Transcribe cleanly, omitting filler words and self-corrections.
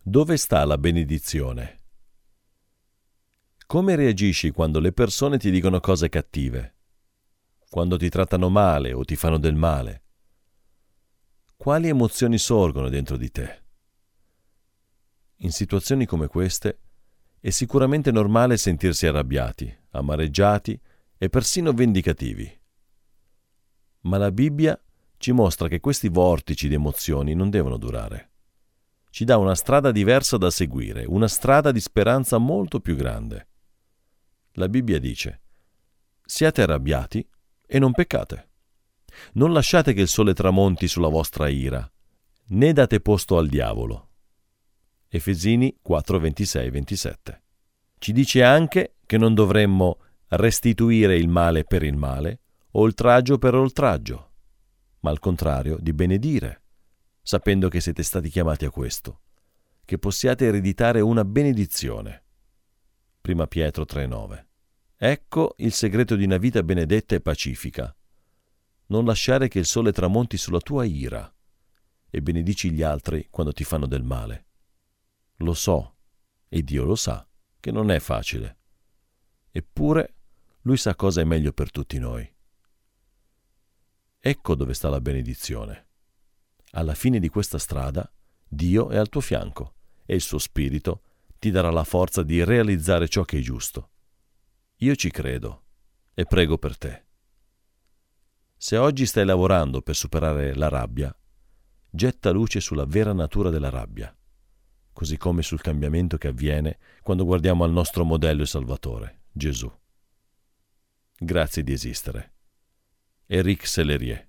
Dove sta la benedizione? Come reagisci quando le persone ti dicono cose cattive? Quando ti trattano male o ti fanno del male? Quali emozioni sorgono dentro di te? In situazioni come queste è sicuramente normale sentirsi arrabbiati, amareggiati e persino vendicativi. Ma la Bibbia ci mostra che questi vortici di emozioni non devono durare. Ci dà una strada diversa da seguire, una strada di speranza molto più grande. La Bibbia dice: siate arrabbiati e non peccate. Non lasciate che il sole tramonti sulla vostra ira, né date posto al diavolo. Efesini 4, 26, 27. Ci dice anche che non dovremmo restituire il male per il male, oltraggio per oltraggio, ma al contrario di benedire, sapendo che siete stati chiamati a questo, che possiate ereditare una benedizione. 1 Pietro 3,9. Ecco il segreto di una vita benedetta e pacifica. Non lasciare che il sole tramonti sulla tua ira e benedici gli altri quando ti fanno del male. Lo so, e Dio lo sa, che non è facile. Eppure Lui sa cosa è meglio per tutti noi. Ecco dove sta la benedizione. Alla fine di questa strada, Dio è al tuo fianco e il suo Spirito ti darà la forza di realizzare ciò che è giusto. Io ci credo e prego per te. Se oggi stai lavorando per superare la rabbia, getta luce sulla vera natura della rabbia, così come sul cambiamento che avviene quando guardiamo al nostro modello e Salvatore, Gesù. Grazie di esistere. Éric Sellerier.